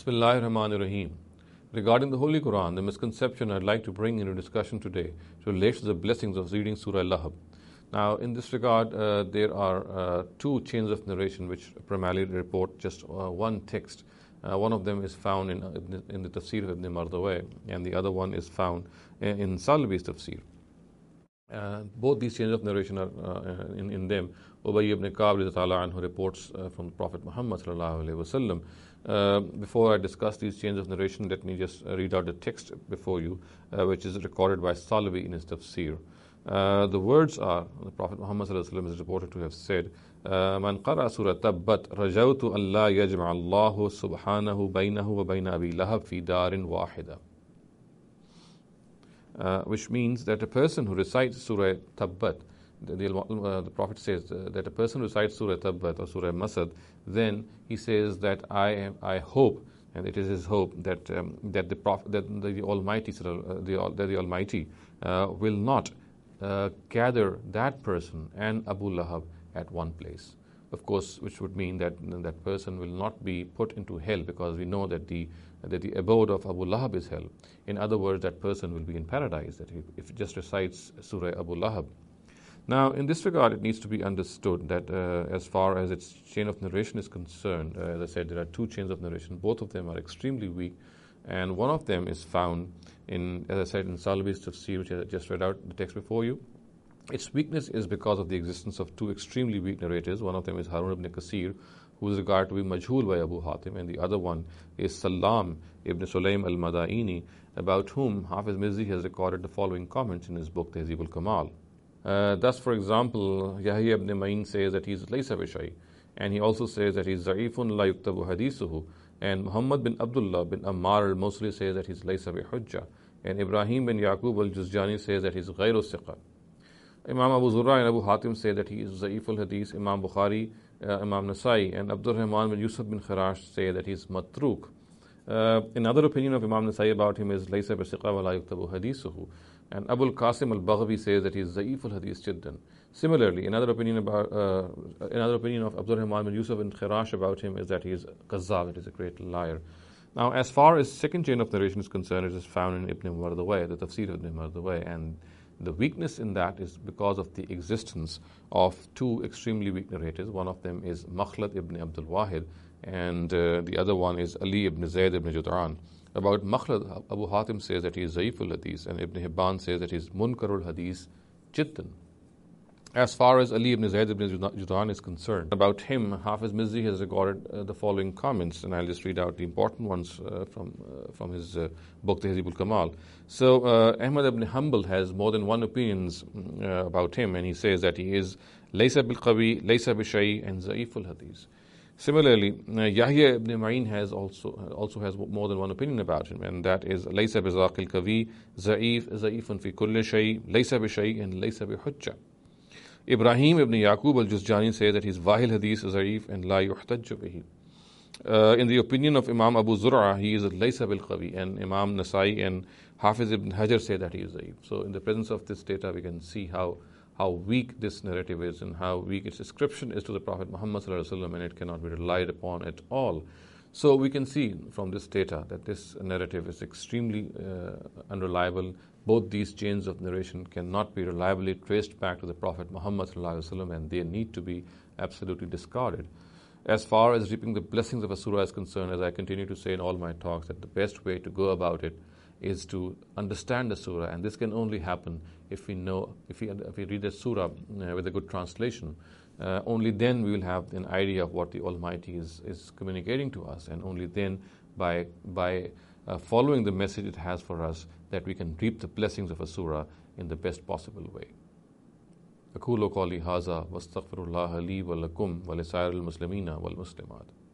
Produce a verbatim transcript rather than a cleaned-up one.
Bismillahir Rahmanir Rahim. Regarding the Holy Quran, the misconception I'd like to bring into discussion today relates to the blessings of reading Surah Al-Lahab. Now, in this regard, uh, there are uh, two chains of narration which primarily report just uh, one text. Uh, one of them is found in, uh, in the Tafsir of Ibn Mardawayh, and the other one is found in, in Salabi's Tafsir. Uh, both these chains of narration are uh, in, in them. Ubay ibn Ka'b who reports uh, from the Prophet Muhammad sallallahu alaihi wasallam. Uh, before I discuss these chains of narration, let me just uh, read out the text before you, uh, which is recorded by Salabi in his Tafsir. Uh, the words are, the Prophet Muhammad sallallahu alaihi wasallam is reported to have said, "Man qara surah Tabbat, rajawtu an la yajma' Allahu subhanahu baynahu wa bayna Abi Lahab fi darin wahida." Uh, which means that a person who recites Surah Tabbat, the, the, uh, the Prophet says uh, that a person who recites Surah Tabbat or Surah Masad, then he says that I am, I hope, and it is his hope that um, that the Prophet, that the, the Almighty, uh, the, that the Almighty uh, will not uh, gather that person and Abu Lahab at one place. Of course, which would mean that that person will not be put into hell, because we know that the that the abode of Abu Lahab is hell. In other words, that person will be in paradise, that he, if he just recites Surah Abu Lahab. Now, in this regard, it needs to be understood that uh, as far as its chain of narration is concerned, uh, as I said, there are two chains of narration. Both of them are extremely weak, and one of them is found in, as I said, in Salabi's Tafsir, which I just read out the text before you. Its weakness is because of the existence of two extremely weak narrators. One of them is Harun ibn Kasir, who is regarded to be majhul by Abu Hatim, and the other one is Salam ibn Sulaym al-Madaini, about whom Hafiz Mizzi has recorded the following comments in his book Tahzib al-Kamal. Uh, thus, for example, Yahya ibn Ma'in says that he is laysa bishai, and he also says that he is za'ifun la yuktabu hadithuhu, and Muhammad bin Abdullah bin Ammar al-Mawsili says that he is laysa bi hujja, and Ibrahim bin Yaqub al-Juzjani says that he is ghayru siqa. Imam Abu Zur'a and Abu Hatim say that he is Za'if al-Hadith. Imam Bukhari, uh, Imam Nasai, and Abdul Rahman bin Yusuf bin Khirash say that he is Matruk. Uh, another opinion of Imam Nasai about him is Laysa bisiqa wa la yuktabu hadithuhu. And Abul Qasim al-Baghawi says that he is Za'if al-Hadith jiddan. Similarly, another opinion about uh, another opinion of Abdul Rahman bin Yusuf bin Khirash about him is that he is Qazzab, that he is a great liar. Now, as far as second chain of narration is concerned, it is found in Ibn Mardawayh, the Tafsir of Ibn Mardawayh, and the weakness in that is because of the existence of two extremely weak narrators. One of them is Makhlad ibn Abdul Wahid, and uh, the other one is Ali ibn Zayd ibn Jud'an. About Makhlad, Abu Hatim says that he is Za'iful Hadith, and Ibn Hibban says that he is Munkarul Hadith Jiddan. As far as Ali ibn Zayd ibn Jud'an is concerned, about him, Hafiz Mizzi has recorded uh, the following comments, and I'll just read out the important ones uh, from uh, from his uh, book Tahzib al-Kamal. So, uh, Ahmad ibn Hanbal has more than one opinions uh, about him, and he says that he is Laysa bil-Qawi, Laysa bi-Shay, and Za'iful Hadith. Similarly, uh, Yahya ibn Ma'in has also uh, also has more than one opinion about him, and that is Laysa bi-Zaqil Qawi, Za'if, Za'ifun fi kulli shay, Laysa bi-Shay, and Laysa bi-Hujja. Ibrahim ibn Yaqub al-Juzjani says that his Wahil Hadith is Za'if and La yuhtajju bihi. Uh, in the opinion of Imam Abu Zur'a, he is Laysa bil Qawi, and Imam Nasai and Hafiz ibn Hajar say that he is Za'if. So, in the presence of this data, we can see how how weak this narrative is and how weak its description is to the Prophet Muhammad sallallahu alaihi wasallam, and it cannot be relied upon at all. So, we can see from this data that this narrative is extremely uh, unreliable. Both these chains of narration cannot be reliably traced back to the Prophet Muhammad sallallahu alaihi wasallam, and they need to be absolutely discarded. As far as reaping the blessings of a surah is concerned, as I continue to say in all my talks, that the best way to go about it is to understand the surah, and this can only happen if we know, if we, if we read the surah uh, with a good translation. Uh, only then we will have an idea of what the Almighty is, is communicating to us, and only then by by uh, following the message it has for us that we can reap the blessings of a surah in the best possible way. أقول قولي هذا واستغفر الله لي ولكم ولسائر المسلمين والمسلمات.